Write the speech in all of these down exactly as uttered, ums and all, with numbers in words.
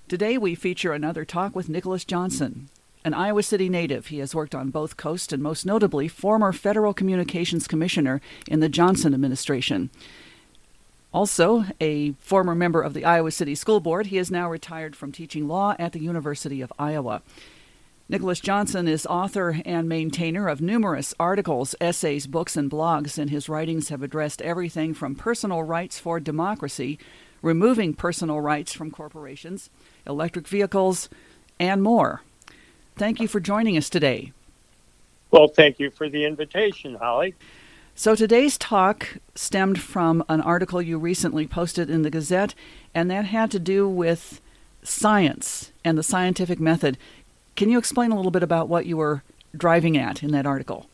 Today we feature another talk with Nicholas Johnson. An Iowa City native, he has worked on both coasts and most notably former Federal Communications Commissioner in the Johnson administration. Also a former member of the Iowa City School Board, he is now retired from teaching law at the University of Iowa. Nicholas Johnson is author and maintainer of numerous articles, essays, books, and blogs, and his writings have addressed everything from personal rights for democracy, removing personal rights from corporations, electric vehicles, and more. Thank you for joining us today. Well, thank you for the invitation, Holly. So today's talk stemmed from an article you recently posted in the Gazette, and that had to do with science and the scientific method. Can you explain a little bit about what you were driving at in that article?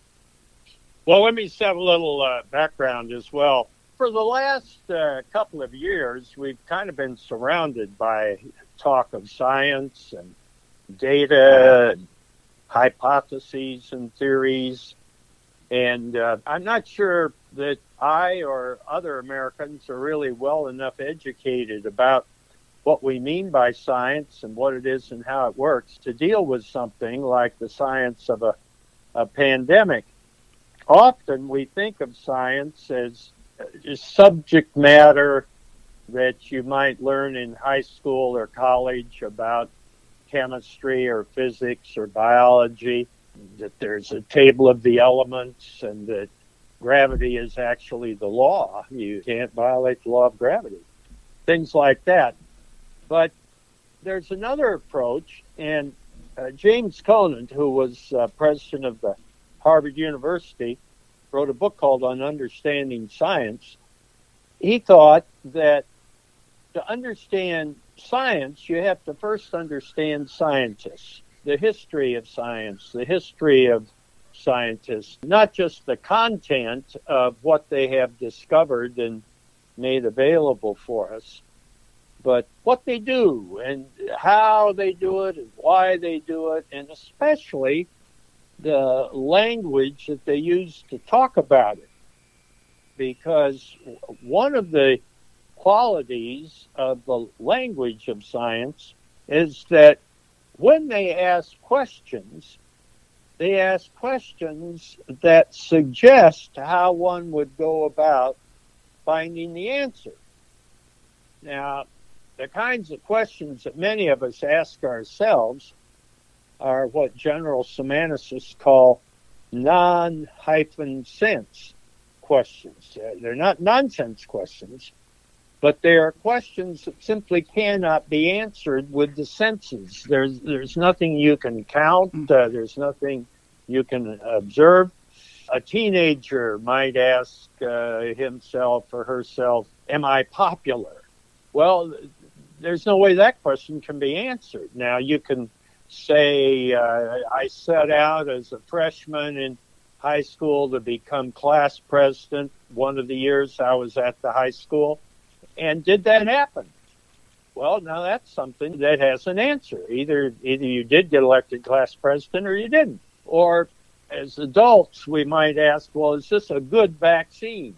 Well, let me set a little uh, background as well. For the last uh, couple of years, we've kind of been surrounded by talk of science and data, and hypotheses and theories. And uh, I'm not sure that I or other Americans are really well enough educated about what we mean by science and what it is and how it works to deal with something like the science of a, a pandemic. Often we think of science as just subject matter that you might learn in high school or college about chemistry or physics or biology, that there's a table of the elements and that gravity is actually the law. You can't violate the law of gravity. Things like that. But there's another approach, and uh, James Conant, who was uh, president of the Harvard University, wrote a book called On Understanding Science. He thought that to understand science, you have to first understand scientists, the history of science, the history of scientists, not just the content of what they have discovered and made available for us, but what they do and how they do it and why they do it, and especially the language that they use to talk about it. Because one of the qualities of the language of science is that when they ask questions, they ask questions that suggest how one would go about finding the answer. Now, the kinds of questions that many of us ask ourselves are what general semanticists call non-hyphen-sense questions. They're not nonsense questions, but they are questions that simply cannot be answered with the senses. There's there's nothing you can count. Uh, there's nothing you can observe. A teenager might ask uh, himself or herself, "Am I popular?" Well, there's no way that question can be answered. Now, you can say, uh, I set out as a freshman in high school to become class president one of the years I was at the high school. And did that happen? Well, now that's something that has an answer. Either either you did get elected class president or you didn't. Or as adults, we might ask, well, is this a good vaccine?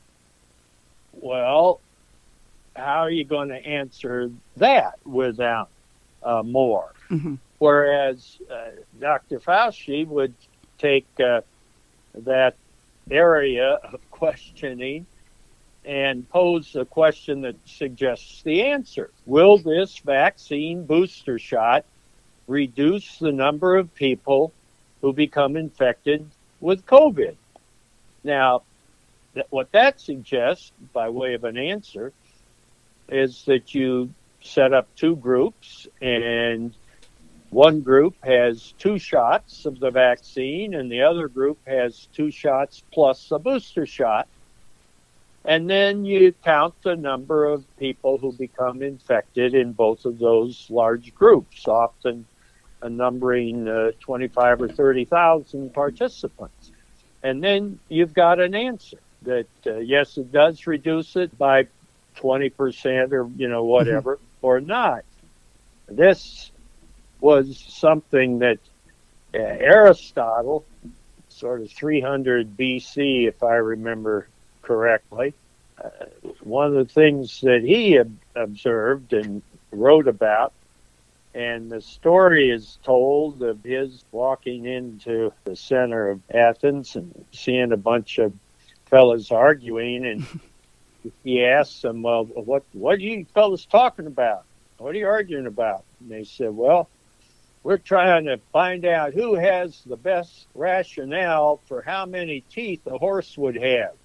Well, how are you going to answer that without uh, more? Mm-hmm. Whereas uh, Doctor Fauci would take uh, that area of questioning and pose a question that suggests the answer. Will this vaccine booster shot reduce the number of people who become infected with COVID? Now, th- what that suggests, by way of an answer, is that you set up two groups, and one group has two shots of the vaccine, and the other group has two shots plus a booster shot. And then you count the number of people who become infected in both of those large groups, often uh, numbering uh, twenty-five or thirty thousand participants. And then you've got an answer that, uh, yes, it does reduce it by twenty percent or, you know, whatever, mm-hmm. or not. This was something that uh, Aristotle, sort of three hundred B C, if I remember correctly, uh, one of the things that he ob- observed and wrote about. And the story is told of his walking into the center of Athens and seeing a bunch of fellas arguing. And he asks them, well, what, what are you fellas talking about? What are you arguing about? And they said, well, we're trying to find out who has the best rationale for how many teeth a horse would have.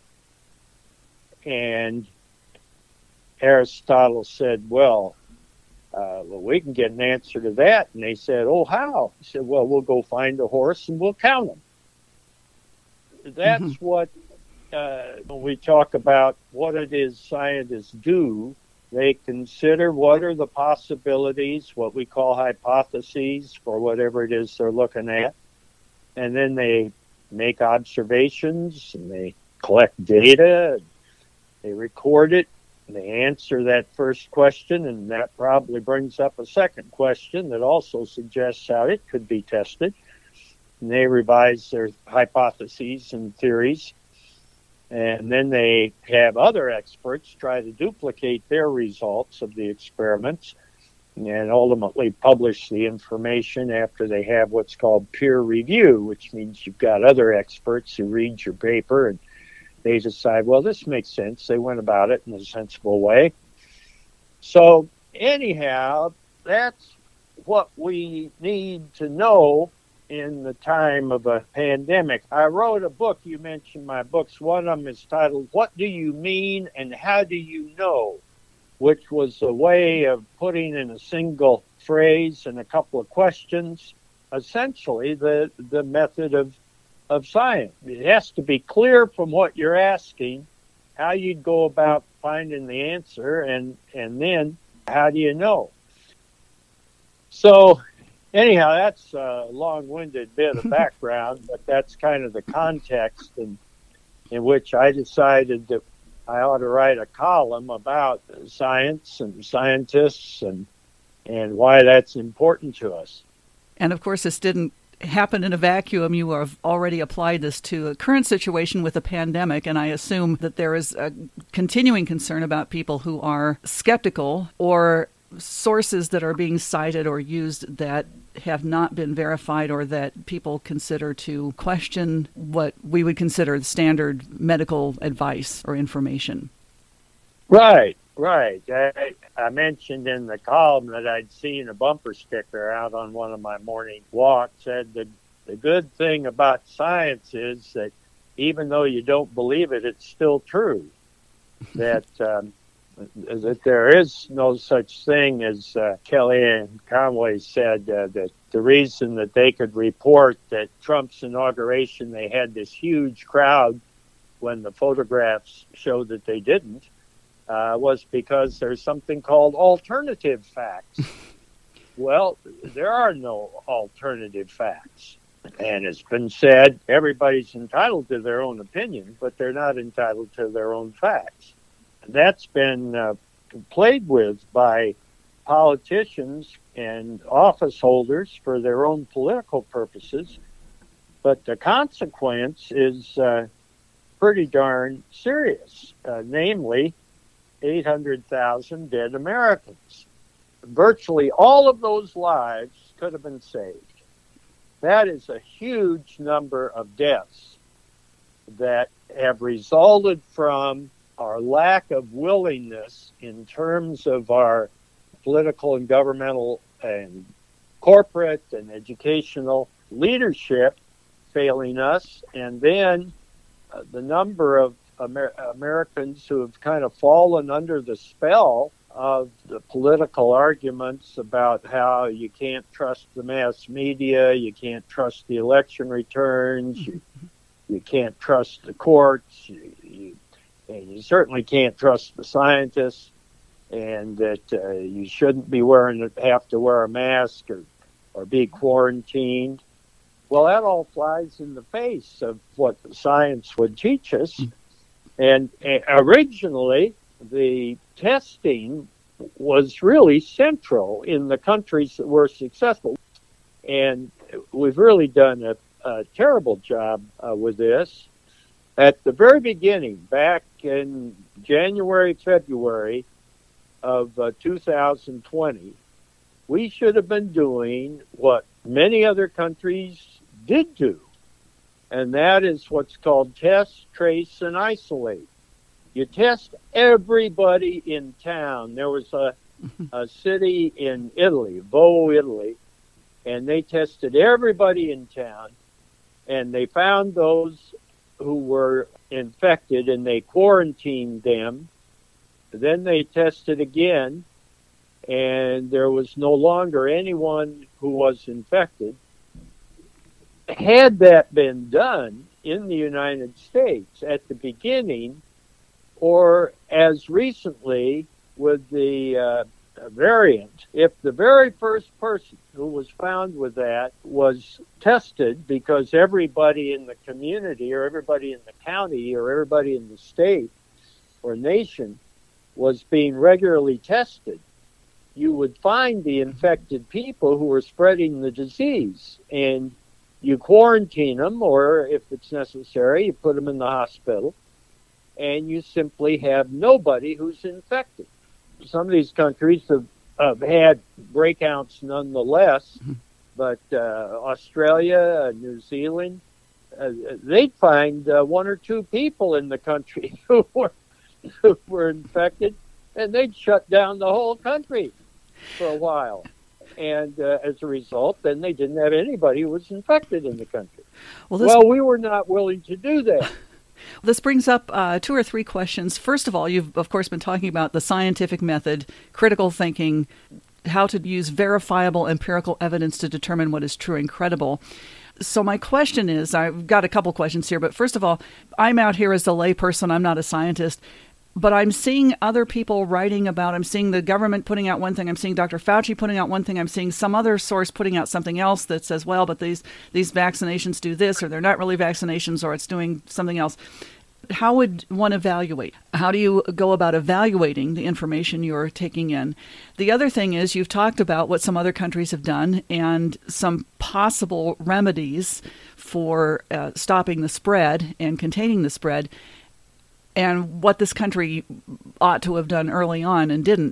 And Aristotle said, well, Uh, well, we can get an answer to that. And they said, oh, how? He said, well, we'll go find a horse and we'll count them. That's mm-hmm. what, uh, when we talk about what it is scientists do, they consider what are the possibilities, what we call hypotheses for whatever it is they're looking at. And then they make observations and they collect data, and they record it. They answer that first question, and that probably brings up a second question that also suggests how it could be tested. And they revise their hypotheses and theories, and then they have other experts try to duplicate their results of the experiments and ultimately publish the information after they have what's called peer review, which means you've got other experts who read your paper and they decide, well, this makes sense. They went about it in a sensible way. So anyhow, that's what we need to know in the time of a pandemic. I wrote a book. You mentioned my books. One of them is titled, What Do You Mean and How Do You Know? Which was a way of putting in a single phrase and a couple of questions, essentially the, the method of of science. It has to be clear from what you're asking, how you'd go about finding the answer, and, and then how do you know? So anyhow, that's a long-winded bit of background, but that's kind of the context in, in which I decided that I ought to write a column about science and scientists and and why that's important to us. And of course, this didn't happen in a vacuum. You have already applied this to a current situation with a pandemic, and I assume that there is a continuing concern about people who are skeptical or sources that are being cited or used that have not been verified or that people consider to question what we would consider standard medical advice or information. Right, right. I, I mentioned in the column that I'd seen a bumper sticker out on one of my morning walks said that the good thing about science is that even though you don't believe it, it's still true. That um, that there is no such thing as uh, Kellyanne Conway said, uh, that the reason that they could report that Trump's inauguration, they had this huge crowd when the photographs showed that they didn't, uh, was because there's something called alternative facts. Well, there are no alternative facts. And it's been said, everybody's entitled to their own opinion, but they're not entitled to their own facts. That's been uh, played with by politicians and office holders for their own political purposes. But the consequence is uh, pretty darn serious, uh, namely eight hundred thousand dead Americans. Virtually all of those lives could have been saved. That is a huge number of deaths that have resulted from our lack of willingness in terms of our political and governmental and corporate and educational leadership failing us, and then uh, the number of Amer- Americans who have kind of fallen under the spell of the political arguments about how you can't trust the mass media, you can't trust the election returns, you, you can't trust the courts, you, you And you certainly can't trust the scientists, and that uh, you shouldn't be wearing have to wear a mask or, or be quarantined. Well, that all flies in the face of what the science would teach us. And uh, originally, the testing was really central in the countries that were successful. And we've really done a, a terrible job uh, with this. At the very beginning, back in January, February, of uh, two thousand twenty, we should have been doing what many other countries did do, and that is what's called test, trace, and isolate. You test everybody in town. There was a, a city in Italy, Vo, Italy, and they tested everybody in town, and they found those who were infected, and they quarantined them. Then they tested again, and there was no longer anyone who was infected. Had that been done in the United States at the beginning, or as recently with the uh, variant, if the very first person who was found with that was tested, because everybody in the community or everybody in the county or everybody in the state or nation was being regularly tested, you would find the infected people who were spreading the disease, and you quarantine them, or if it's necessary, you put them in the hospital, and you simply have nobody who's infected. Some of these countries have, have had breakouts nonetheless, but uh, Australia, New Zealand, uh, they'd find uh, one or two people in the country who were, who were infected, and they'd shut down the whole country for a while. And uh, as a result, then they didn't have anybody who was infected in the country. Well, this... well we were not willing to do that. This brings up uh, two or three questions. First of all, you've, of course, been talking about the scientific method, critical thinking, how to use verifiable empirical evidence to determine what is true and credible. So my question is, I've got a couple questions here, but first of all, I'm out here as a layperson. I'm not a scientist. But I'm seeing other people writing about, I'm seeing the government putting out one thing, I'm seeing Doctor Fauci putting out one thing, I'm seeing some other source putting out something else that says, well, but these, these vaccinations do this, or they're not really vaccinations, or it's doing something else. How would one evaluate? How do you go about evaluating the information you're taking in? The other thing is, you've talked about what some other countries have done and some possible remedies for uh, stopping the spread and containing the spread, and what this country ought to have done early on and didn't.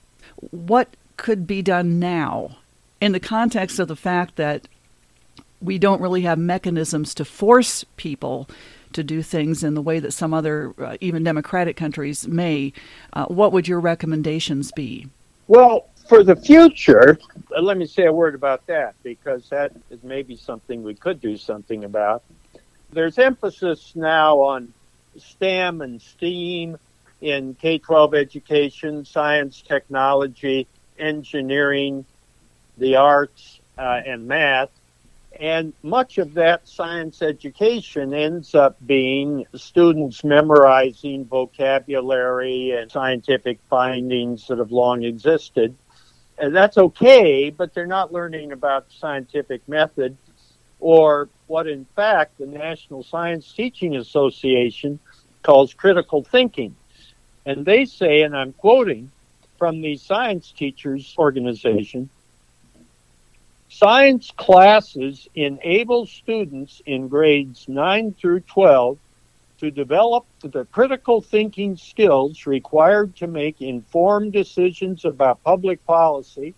What could be done now in the context of the fact that we don't really have mechanisms to force people to do things in the way that some other, uh, even democratic countries may? Uh, what would your recommendations be? Well, for the future, uh, let me say a word about that, because that is maybe something we could do something about. There's emphasis now on STEM and STEAM in K twelve education, science, technology, engineering, the arts, uh, and math. And much of that science education ends up being students memorizing vocabulary and scientific findings that have long existed. And that's okay, but they're not learning about scientific method, or what, in fact, the National Science Teaching Association calls critical thinking. And they say, and I'm quoting from the Science Teachers Organization, science classes enable students in grades nine through twelve to develop the critical thinking skills required to make informed decisions about public policy,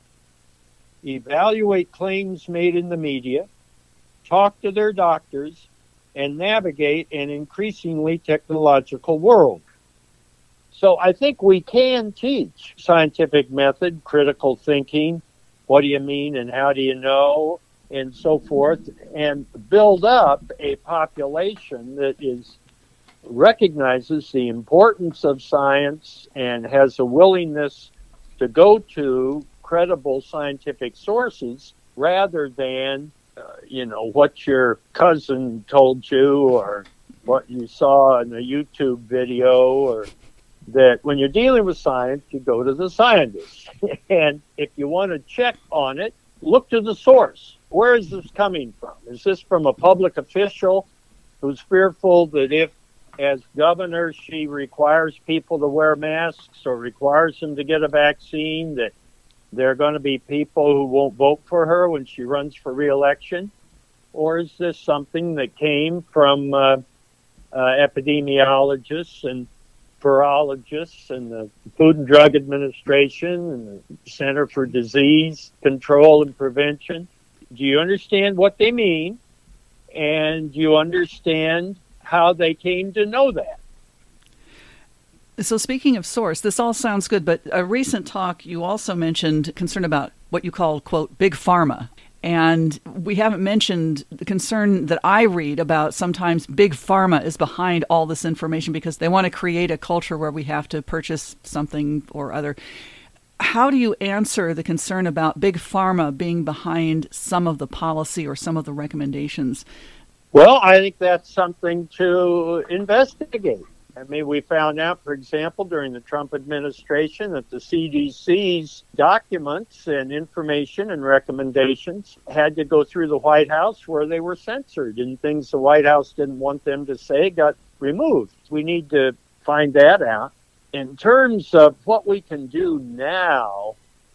evaluate claims made in the media, talk to their doctors, and navigate an increasingly technological world. So I think we can teach scientific method, critical thinking, what do you mean and how do you know, and so forth, and build up a population that is recognizes the importance of science and has a willingness to go to credible scientific sources rather than Uh, you know, what your cousin told you or what you saw in a YouTube video, or that when you're dealing with science, you go to the scientist. And if you want to check on it, look to the source. Where is this coming from? Is this from a public official who's fearful that if, as governor, she requires people to wear masks or requires them to get a vaccine, that there are going to be people who won't vote for her when she runs for re-election? Or is this something that came from uh, uh, epidemiologists and virologists and the Food and Drug Administration and the Center for Disease Control and Prevention. Do you understand what they mean? And do you understand how they came to know that? So speaking of source, this all sounds good, but a recent talk, you also mentioned concern about what you call, quote, big pharma. And we haven't mentioned the concern that I read about sometimes big pharma is behind all this information because they want to create a culture where we have to purchase something or other. How do you answer the concern about big pharma being behind some of the policy or some of the recommendations? Well, I think that's something to investigate. I mean, we found out, for example, during the Trump administration that the C D C's documents and information and recommendations had to go through the White House where they were censored, and things the White House didn't want them to say got removed. We need to find that out. In terms of what we can do now,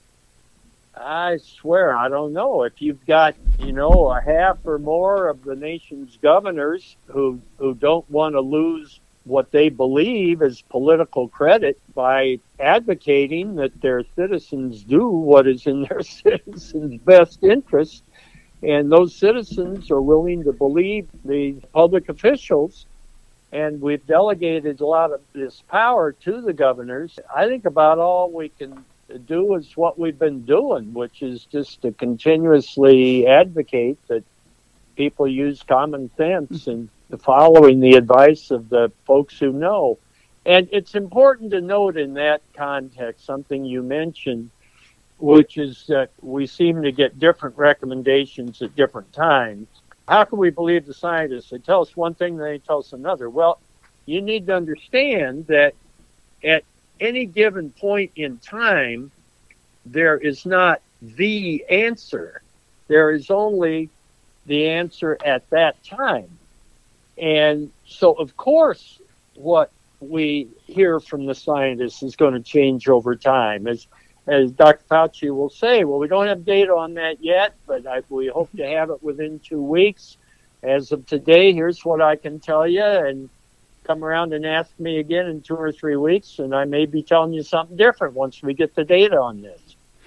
I swear, I don't know. If you've got, you know, a half or more of the nation's governors who, who don't want to lose what they believe is political credit by advocating that their citizens do what is in their citizens' best interest, and those citizens are willing to believe the public officials, and we've delegated a lot of this power to the governors, I think about all we can do is what we've been doing, which is just to continuously advocate that people use common sense and following the advice of the folks who know. And it's important to note in that context something you mentioned, which is that we seem to get different recommendations at different times. How can we believe the scientists? They tell us one thing, then they tell us another. Well, you need to understand that at any given point in time, there is not the answer. There is only the answer at that time. And so, of course, what we hear from the scientists is going to change over time. As as Doctor Fauci will say, well, we don't have data on that yet, but I, we hope to have it within two weeks. As of today, here's what I can tell you, and come around and ask me again in two or three weeks, and I may be telling you something different once we get the data on this.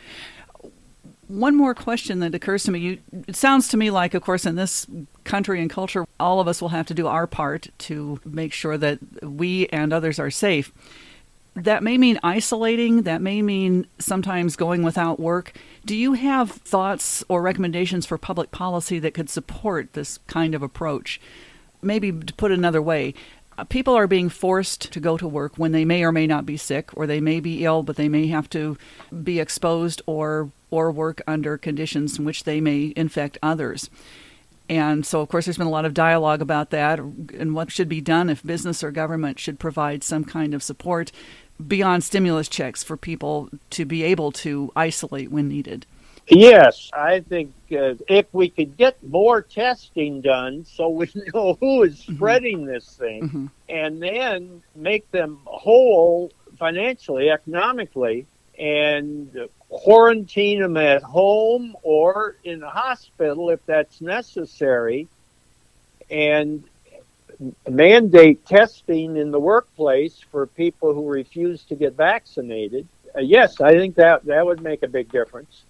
One more question that occurs to me. You, it sounds to me like, of course, in this country and culture, all of us will have to do our part to make sure that we and others are safe. That may mean isolating. That may mean sometimes going without work. Do you have thoughts or recommendations for public policy that could support this kind of approach? Maybe to put it another way, people are being forced to go to work when they may or may not be sick, or they may be ill, but they may have to be exposed or or work under conditions in which they may infect others. And so, of course, there's been a lot of dialogue about that and what should be done if business or government should provide some kind of support beyond stimulus checks for people to be able to isolate when needed. Yes, I think uh, if we could get more testing done so we know who is spreading mm-hmm. this thing, mm-hmm. and then make them whole financially, economically, and quarantine them at home or in a hospital if that's necessary, and mandate testing in the workplace for people who refuse to get vaccinated. Uh, yes, I think that, that would make a big difference.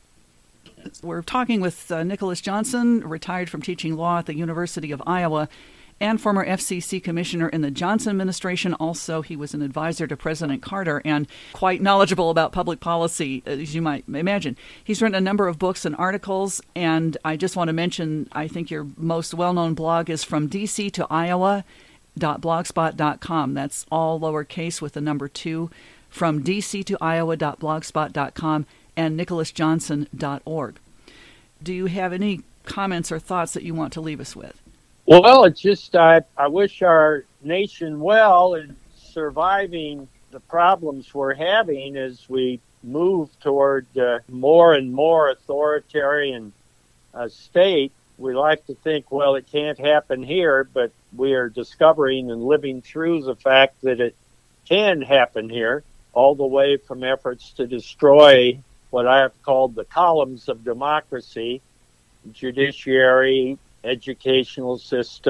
We're talking with uh, Nicholas Johnson, retired from teaching law at the University of Iowa, and former F C C commissioner in the Johnson administration. Also, he was an advisor to President Carter and quite knowledgeable about public policy, as you might imagine. He's written a number of books and articles, and I just want to mention, I think your most well-known blog is from D C to Iowa dot blogspot dot com. That's all lowercase with the number two, from D C to Iowa dot blogspot dot com and nicholas johnson dot org. Do you have any comments or thoughts that you want to leave us with? Well, it's just I, I wish our nation well in surviving the problems we're having as we move toward uh, more and more authoritarian uh, state. We like to think, well, it can't happen here, but we are discovering and living through the fact that it can happen here, all the way from efforts to destroy what I have called the columns of democracy, judiciary, educational system,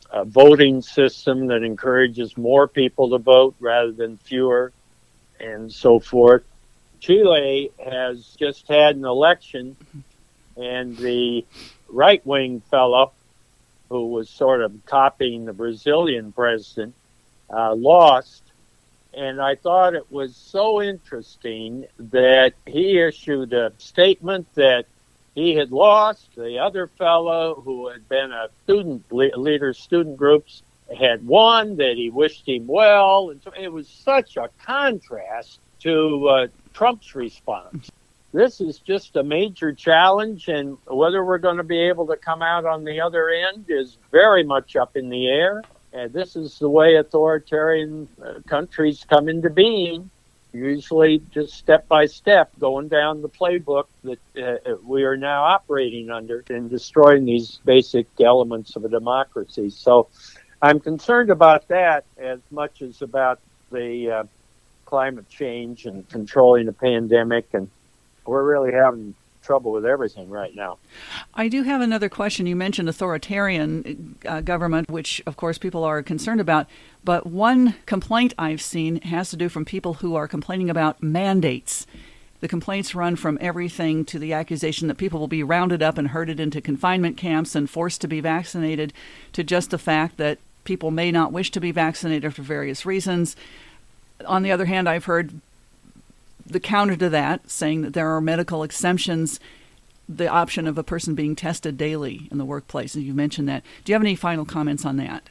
a voting system that encourages more people to vote rather than fewer, and so forth. Chile has just had an election, and the right-wing fellow, who was sort of copying the Brazilian president, uh, lost. And I thought it was so interesting that he issued a statement that he had lost. The other fellow, who had been a student leader, student groups, had won, that he wished him well. And so it was such a contrast to uh, Trump's response. This is just a major challenge, and whether we're going to be able to come out on the other end is very much up in the air. And this is the way authoritarian uh, countries come into being, usually just step by step, going down the playbook that uh, we are now operating under and destroying these basic elements of a democracy. So I'm concerned about that as much as about the uh, climate change and controlling the pandemic, and we're really having trouble with everything right now. I do have another question. You mentioned authoritarian uh, government, which of course people are concerned about, but one complaint I've seen has to do from people who are complaining about mandates. The complaints run from everything to the accusation that people will be rounded up and herded into confinement camps and forced to be vaccinated, to just the fact that people may not wish to be vaccinated for various reasons. On the other hand, I've heard the counter to that, saying that there are medical exemptions, the option of a person being tested daily in the workplace, and you mentioned that. Do you have any final comments on that?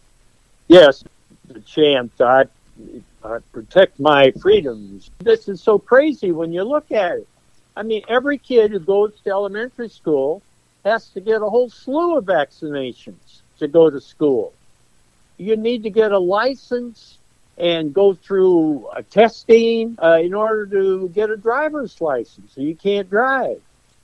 Yes, the chance. I, I protect my freedoms. This is so crazy when you look at it. I mean, every kid who goes to elementary school has to get a whole slew of vaccinations to go to school. You need to get a license and go through a testing uh, in order to get a driver's license, so you can't drive.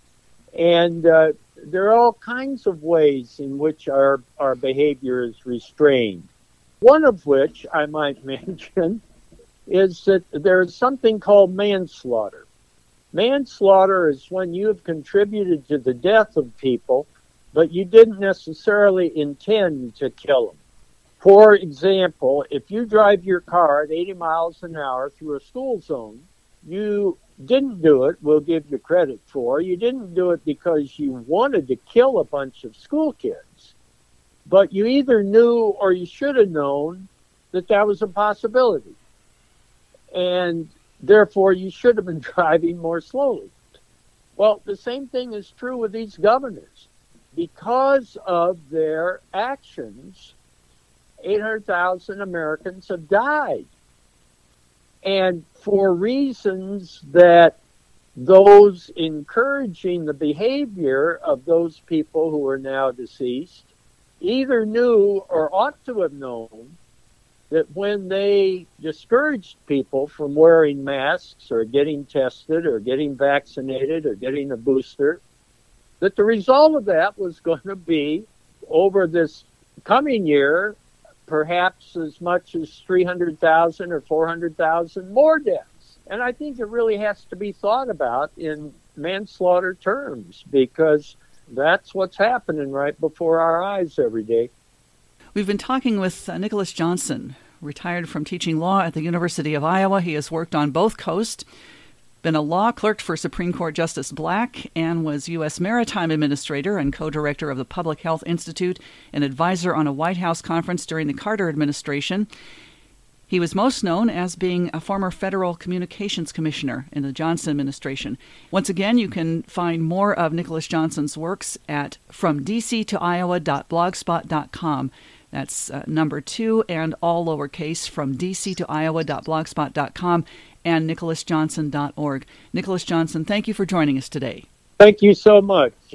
And uh, there are all kinds of ways in which our, our behavior is restrained. One of which I might mention is that there is something called manslaughter. Manslaughter is when you have contributed to the death of people, but you didn't necessarily intend to kill them. For example, if you drive your car at eighty miles an hour through a school zone, you didn't do it, we'll give you credit for. You didn't do it because you wanted to kill a bunch of school kids, but you either knew or you should have known that that was a possibility. And therefore, you should have been driving more slowly. Well, the same thing is true with these governors. Because of their actions, eight hundred thousand Americans have died. And for reasons that those encouraging the behavior of those people who are now deceased either knew or ought to have known that when they discouraged people from wearing masks or getting tested or getting vaccinated or getting a booster, that the result of that was going to be, over this coming year, perhaps as much as three hundred thousand or four hundred thousand more deaths. And I think it really has to be thought about in manslaughter terms, because that's what's happening right before our eyes every day. We've been talking with uh, Nicholas Johnson, retired from teaching law at the University of Iowa. He has worked on both coasts, been a law clerk for Supreme Court Justice Black, and was U S Maritime Administrator and co-director of the Public Health Institute and advisor on a White House conference during the Carter administration. He was most known as being a former federal communications commissioner in the Johnson administration. Once again, you can find more of Nicholas Johnson's works at from d c to iowa dot blogspot dot com. That's uh, number two and all lowercase, from d c to iowa dot blogspot dot com and nicholas johnson dot org. Nicholas Johnson, thank you for joining us today. Thank you so much.